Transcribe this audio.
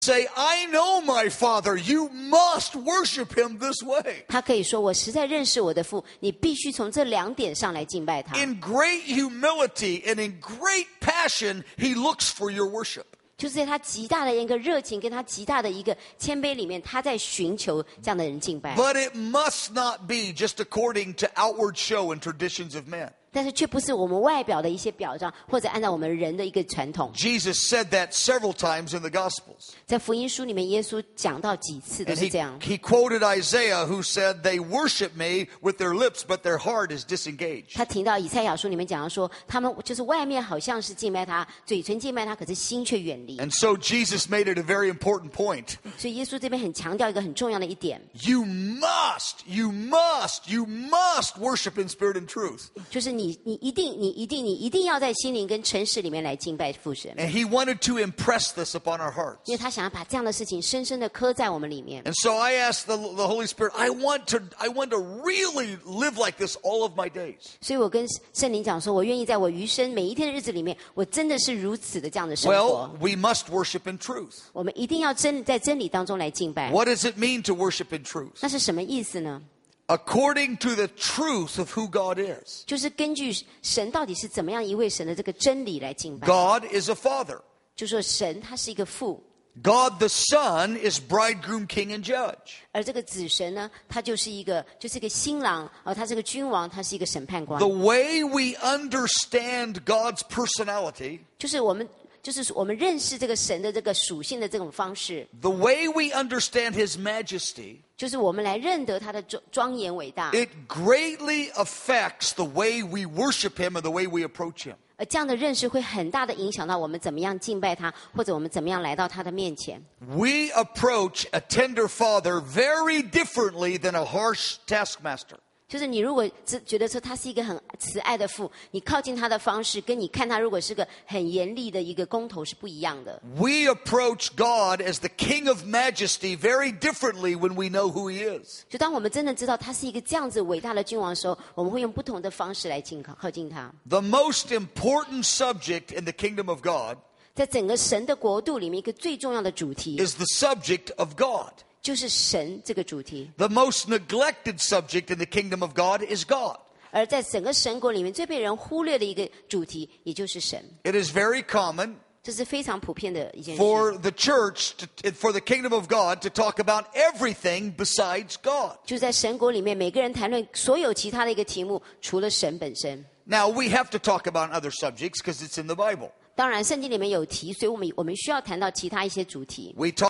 say, I know my Father. You must worship him this way. 他可以说我实在认识我的父，你必须从这2点上来敬拜他。 In great humility and in great passion, he looks for your worship. 就是在他极大的一个热情跟他极大的一个谦卑里面，他在寻求这样的人敬拜。 But it must not be just according to outward show and traditions of men. 但是却不是我们外表的一些表彰，或者按照我们人的一个传统。 Jesus said that several times in the Gospels. 在福音书里面，耶稣讲到几次都 And 是这样。 he quoted Isaiah, who said, they worship me with their lips, but their heart is disengaged. 他提到以赛亚书里面讲到说，他们就是外面好像是敬拜他，嘴唇敬拜他，可是心却远离。 And so Jesus made it a very important point. 所以耶稣这边很强调一个很重要的一点， You must worship in spirit and truth. 就是你一定要在心灵跟诚实里面来敬拜父神。 And he wanted to impress this upon our 因为 hearts. 他想要把这样的事情深深的刻在我们里面。 And so I asked the Holy Spirit, I want to really live like this all of my days. 所以我跟圣灵讲说，我愿意在我余生每一天的日子里面，我真的是如此的这样的生活。 Well, we must worship in truth. 我们一定要在真理当中来敬拜。 What does it mean to worship in truth? 那是什么意思呢？ According to the truth of who God is. 就是根据神到底是怎么样一位神的这个真理来敬拜。 God is a father. 就说神他是一个父， God the Son is bridegroom, king, and judge. 而这个子神呢，他就是一个新郎，他是个君王，他是一个审判官。 The way we understand God's personality, 就是我们认识这个神的这个属性的这种方式， the way we understand his majesty, 就是我们来认得他的庄严伟大。 it greatly affects the way we worship him and the way we approach him. 而这样的认识会很大的影响到我们怎么样敬拜他，或者我们怎么样来到他的面前。 We approach a tender father very differently than a harsh taskmaster. 就是你如果觉得说他是一个很慈爱的父，你靠近他的方式，跟你看他如果是个很严厉的一个工头是不一样的。 We approach God as the King of Majesty very differently when we know who he is. 就当我们真的知道他是一个这样子伟大的君王的时候，我们会用不同的方式来靠近他。 The most important subject in the kingdom of God 在整个神的国度里面，一个最重要的主题 is the subject of God. 就是神这个主题。 The most neglected subject in the kingdom of God is God. 而在整个神国里面最被人忽略的一个主题，也就是神。 It is very common 这是非常普遍的一件事。 for the church, for the kingdom of God, to talk about everything besides God. 就在神国里面，每个人谈论所有其他的一个题目，除了神本身。 Now, we have to talk about other subjects because it's in the Bible. 当然，圣经里面有提，所以我们需要谈到其他一些主题。 We talk